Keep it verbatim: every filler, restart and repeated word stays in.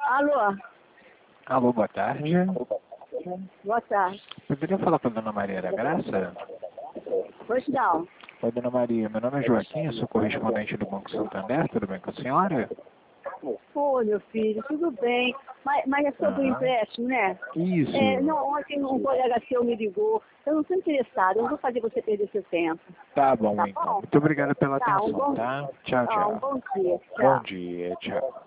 Alô? Alô, boa tarde. Boa tarde. Poderia falar com a dona Maria da Graça? Pois não. Oi, dona Maria. Meu nome é Joaquim, eu sou correspondente do Banco Santander. Tudo bem com a senhora? Oi, meu filho, tudo bem. Mas, mas é sobre o Aham. empréstimo, né? Isso. É, não, ontem um colega seu me ligou. Eu não estou interessada, eu não vou fazer você perder seu tempo. Tá bom, Tá então. bom? Muito obrigado pela Tá, um atenção, bom, tá? Tchau, tá, um tchau. bom dia. Bom Tchau. dia, tchau.